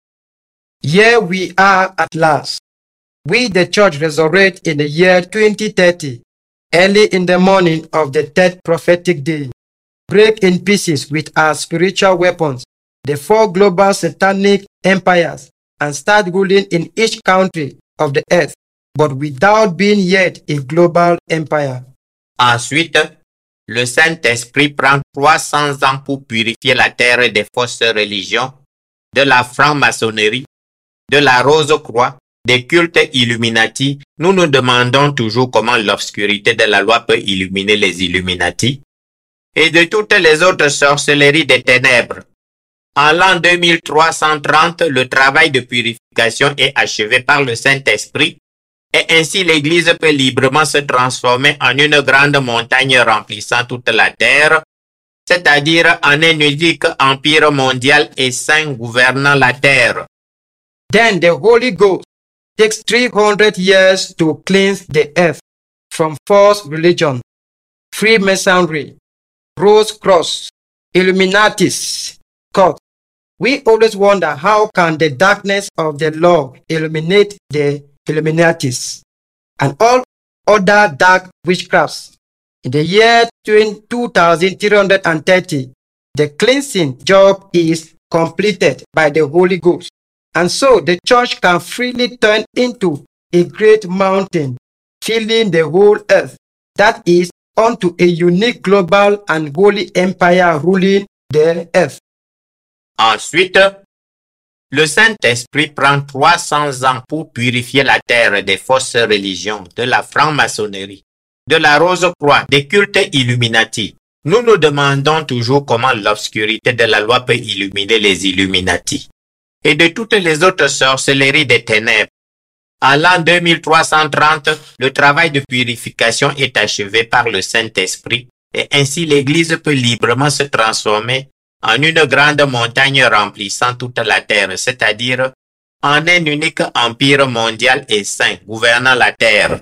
Here we are at last. We, the church, resurrect in the year 2030, early in the morning of the 3rd prophetic day. Break in pieces with our spiritual weapons the 4 global satanic empires and start ruling in each country of the earth, but without being yet a global empire. Ensuite, le Saint-Esprit prend 300 ans pour purifier la terre des fausses religions, de la franc-maçonnerie, de la rose-croix, des cultes Illuminati. Nous nous demandons toujours comment l'obscurité de la loi peut illuminer les Illuminati, et de toutes les autres sorcelleries des ténèbres. En l'an 2330, le travail de purification est achevé par le Saint-Esprit, et ainsi l'Église peut librement se transformer en une grande montagne remplissant toute la terre, c'est-à-dire en un unique empire mondial et saint gouvernant la terre. Then the Holy Ghost takes 300 years to cleanse the earth from false religion, Freemasonry, Rose Cross, Illuminatis, cult. We always wonder how can the darkness of the law illuminate the Illuminatis and all other dark witchcrafts. In the year 2330, the cleansing job is completed by the Holy Ghost, and so the church can freely turn into a great mountain, filling the whole earth, that is, unto a unique global and holy empire ruling the earth. Ensuite, le Saint-Esprit prend 300 ans pour purifier la terre des fausses religions, de la franc-maçonnerie, de la rose-croix, des cultes Illuminati. Nous nous demandons toujours comment l'obscurité de la loi peut illuminer les Illuminati, et de toutes les autres sorcelleries des ténèbres. En l'an 2330, le travail de purification est achevé par le Saint-Esprit, et ainsi l'Église peut librement se transformer en une grande montagne remplissant toute la terre, c'est-à-dire en un unique empire mondial et saint gouvernant la terre.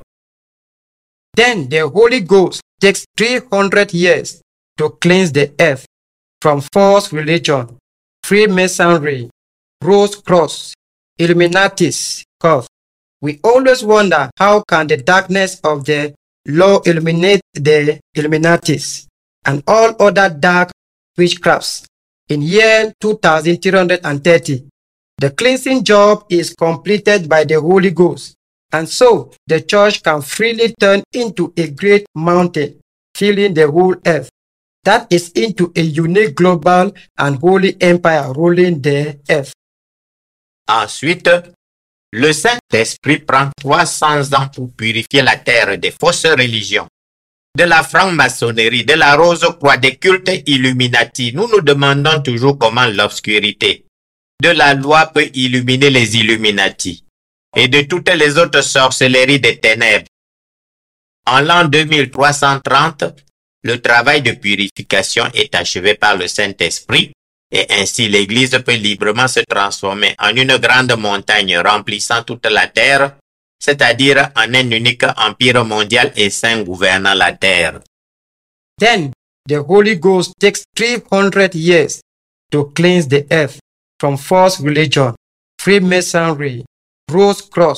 Then the Holy Ghost takes 300 years to cleanse the earth from false religion, Freemasonry, Rose Cross, Illuminatis, cult. We always wonder how can the darkness of the law illuminate the Illuminatis and all other dark witchcrafts. In year 2330, the cleansing job is completed by the Holy Ghost, and so the church can freely turn into a great mountain, filling the whole earth, that is into a unique global and holy empire ruling the earth. Ensuite, le Saint-Esprit prend 300 ans pour purifier la terre des fausses religions, de la franc-maçonnerie, de la rose-croix, des cultes Illuminati. Nous nous demandons toujours comment l'obscurité de la loi peut illuminer les Illuminati et de toutes les autres sorcelleries des ténèbres. En l'an 2330, le travail de purification est achevé par le Saint-Esprit et ainsi l'Église peut librement se transformer en une grande montagne remplissant toute la terre, c'est-à-dire en un unique empire mondial et saint gouvernant la terre. Then the Holy Ghost takes 300 years to cleanse the earth from false religion, Freemasonry, Rose Cross,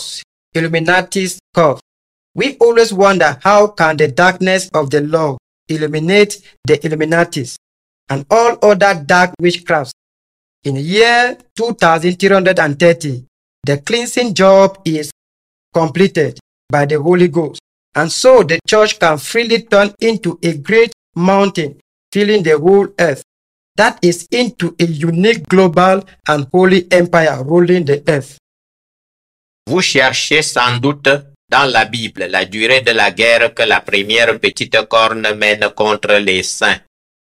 Illuminati's curve. We always wonder how can the darkness of the law illuminate the Illuminatis and all other dark witchcrafts. In the year 2330, the cleansing job is completed by the Holy Ghost, and so the church can freely turn into a great mountain filling the whole earth. That is into a unique global and holy empire ruling the earth. Vous cherchez sans doute dans la Bible la durée de la guerre que la première petite corne mène contre les saints.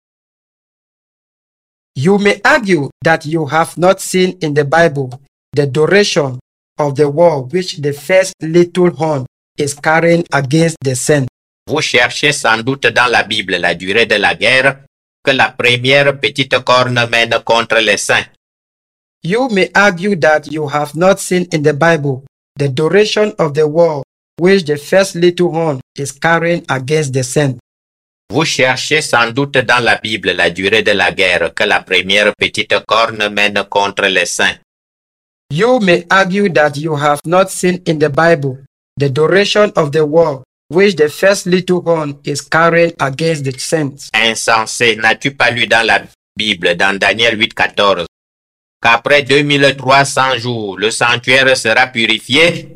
You may argue that you have not seen in the Bible the duration of the war which the first little horn is carrying against the saints. Vous cherchez sans doute dans la Bible la durée de la guerre que la première petite corne mène contre les saints. You may argue that you have not seen in the Bible the duration of the war which the first little horn is carrying against the saints. Vous cherchez sans doute dans la Bible la durée de la guerre que la première petite corne mène contre les saints. You may argue that you have not seen in the Bible the duration of the war which the first little horn is carrying against the saints. Insensé, n'as-tu pas lu dans la Bible, dans Daniel 8,14, qu'après 2300 jours, le sanctuaire sera purifié?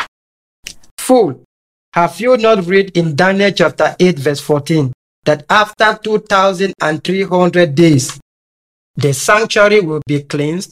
Fool, have you not read in Daniel chapter 8 verse 14 that after 2300 days, the sanctuary will be cleansed?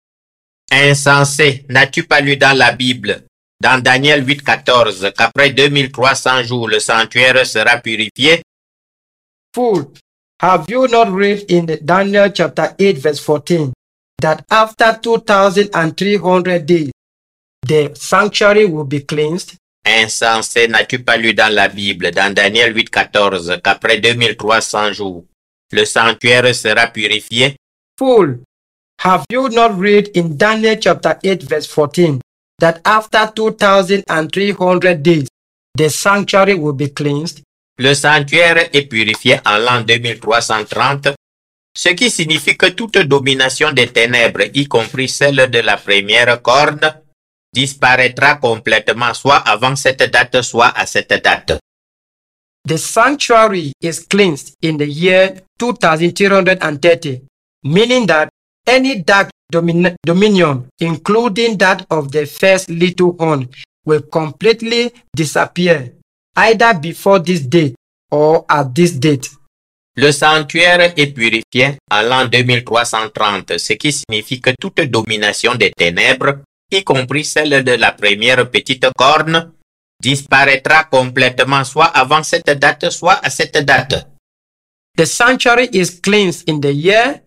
Insensé, n'as-tu pas lu dans la Bible, dans Daniel 8,14, qu'après 2300 jours, le sanctuaire sera purifié? Fool, have you not read in Daniel chapter 8 verse 14 that after 2300 days, the sanctuary will be cleansed? Insensé, n'as-tu pas lu dans la Bible, dans Daniel 8,14, qu'après 2300 jours, le sanctuaire sera purifié? Fool, have you not read in Daniel chapter 8 verse 14 that after 2300 days, the sanctuary will be cleansed? Le sanctuaire est purifié en l'an 2330, ce qui signifie que toute domination des ténèbres, y compris celle de la première corne, disparaîtra complètement soit avant cette date, soit à cette date. The sanctuary is cleansed in the year 2330, meaning that any dark dominion, including that of the first little horn, will completely disappear, either before this date or at this date. Le sanctuaire est purifié en l'an 2330, ce qui signifie que toute domination des ténèbres, y compris celle de la première petite corne, disparaîtra complètement soit avant cette date, soit à cette date. The sanctuary is cleansed in the year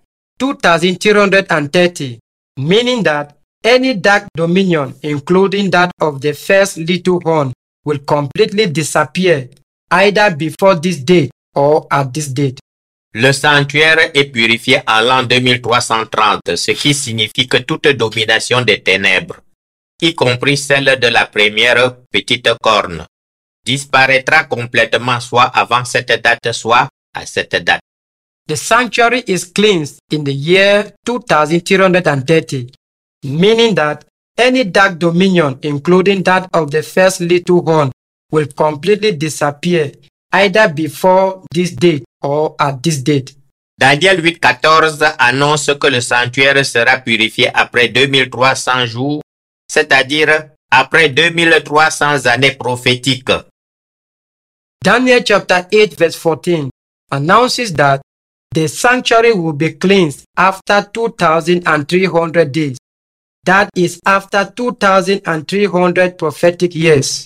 2330, meaning that any dark dominion, including that of the first little horn, will completely disappear, either before this date or at this date. Le sanctuaire est purifié en l'an 2330, ce qui signifie que toute domination des ténèbres, y compris celle de la première petite corne, disparaîtra complètement soit avant cette date, soit à cette date. The sanctuary is cleansed in the year 2330, meaning that any dark dominion, including that of the first little horn, will completely disappear, either before this date or at this date. Daniel 8,14 annonce que le sanctuaire sera purifié après 2300 jours, c'est-à-dire après 2300 années prophétiques. Daniel chapter 8 verse 14 announces that the sanctuary will be cleansed after 2300 days. That is after 2300 prophetic years.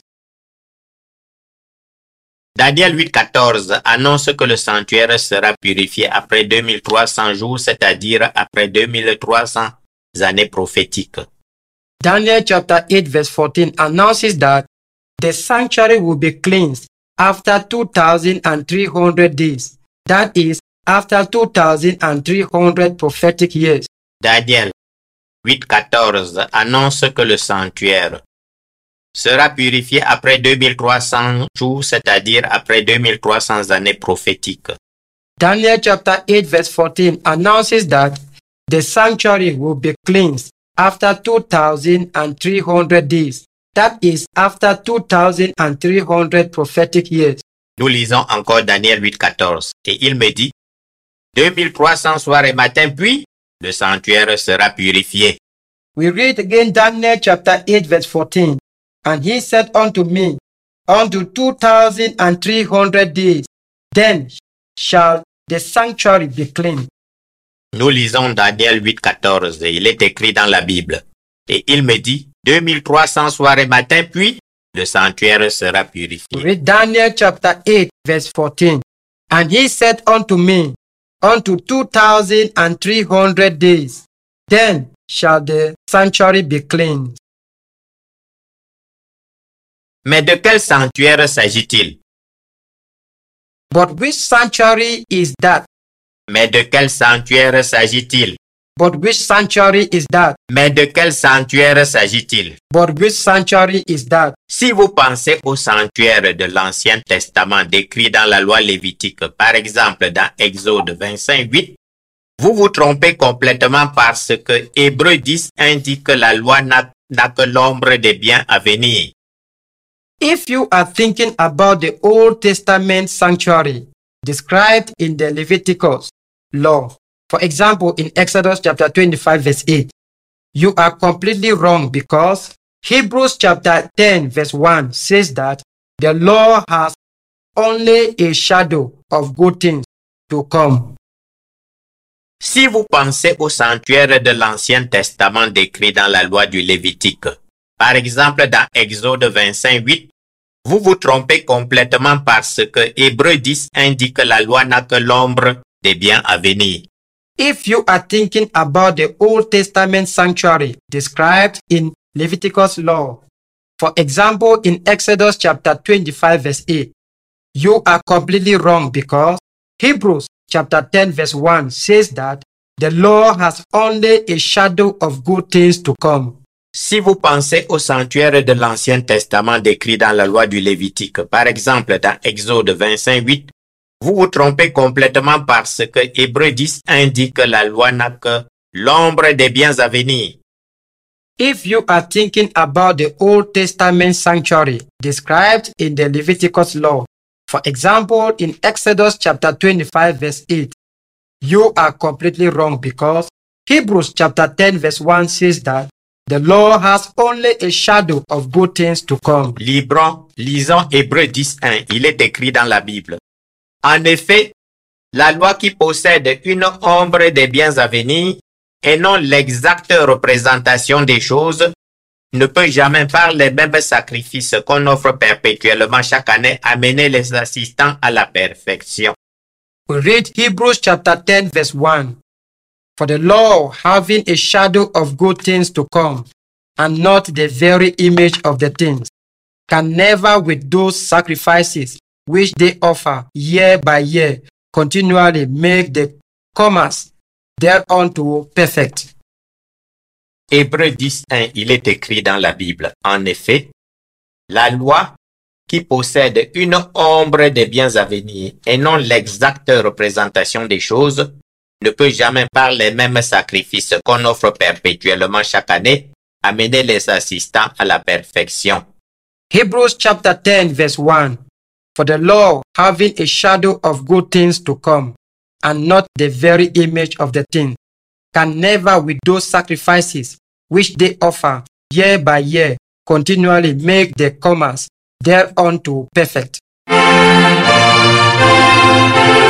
Daniel 8,14 annonce que le sanctuaire sera purifié après 2300 jours, c'est-à-dire après 2300 années prophétiques. Daniel chapter 8 verse 14 announces that the sanctuary will be cleansed after 2300 days. That is after 2300 prophetic years. Daniel 8,14 annonce que le sanctuaire sera purifié après 2300 jours, c'est-à-dire après 2300 années prophétiques. Daniel chapter 8 verse 14 announces that the sanctuary will be cleansed after 2300 days. That is after 2,300 prophetic years. Nous lisons encore Daniel 8,14. Et il me dit, 2300 soirs et matins, puis le sanctuaire sera purifié. We read again Daniel chapter 8 verse 14. And he said unto me, unto 2,300 days, then shall the sanctuary be clean. Nous lisons Daniel 8,14 et il est écrit dans la Bible. Et il me dit, 2300 soirs et matins, puis le sanctuaire sera purifié. We read Daniel chapter 8 verse 14. And he said unto me, unto 2,300 days, then shall the sanctuary be cleansed. Mais de quel sanctuaire s'agit-il? But which sanctuary is that? Mais de quel sanctuaire s'agit-il? But which sanctuary is that? Mais de quel sanctuaire s'agit-il? But which sanctuary is that? Si vous pensez au sanctuaire de l'Ancien Testament décrit dans la loi lévitique, par exemple dans Exode 25:8, vous vous trompez complètement parce que Hébreux 10 indique que la loi n'a que l'ombre des biens à venir. If you are thinking about the Old Testament sanctuary described in the Leviticus law, for example in Exodus chapter 25 verse 8, you are completely wrong because Hebrews chapter 10 verse 1 says that the law has only a shadow of good things to come. Si vous pensez au sanctuaire de l'Ancien Testament décrit dans la loi du Lévitique, par exemple dans Exode 25:8, vous vous trompez complètement parce que Hébreux 10 indique que la loi n'a que l'ombre des biens à venir. If you are thinking about the Old Testament sanctuary described in Leviticus law, for example in Exodus chapter 25 verse 8, you are completely wrong because Hebrews chapter 10 verse 1 says that the law has only a shadow of good things to come. Si vous pensez au sanctuaire de l'Ancien Testament décrit dans la loi du Lévitique, par exemple dans Exode 25:8, vous vous trompez complètement parce que Hébreux 10 indique que la loi n'a que l'ombre des biens à venir. If you are thinking about the Old Testament sanctuary described in the Leviticus law, for example in Exodus chapter 25 verse 8, you are completely wrong because Hebrews chapter 10 verse 1 says that the law has only a shadow of good things to come. Lisons Hébreux 10:1, il est écrit dans la Bible. En effet, la loi qui possède une ombre des biens à venir et non l'exacte représentation des choses ne peut jamais par les mêmes sacrifices qu'on offre perpétuellement chaque année amener les assistants à la perfection. We read Hebrews chapter 10 verse 1. For the law, having a shadow of good things to come, and not the very image of the things, can never with those sacrifices which they offer year by year continually make the comers thereunto perfect. Hébreux 10:1, il est écrit dans la Bible. En effet, la loi qui possède une ombre des biens à venir et non l'exacte représentation des choses ne peut jamais par les mêmes sacrifices qu'on offre perpétuellement chaque année amener les assistants à la perfection. Hebrews chapter 10 verse 1. For the law, having a shadow of good things to come, and not the very image of the thing, can never with those sacrifices which they offer year by year continually make the comers thereunto perfect.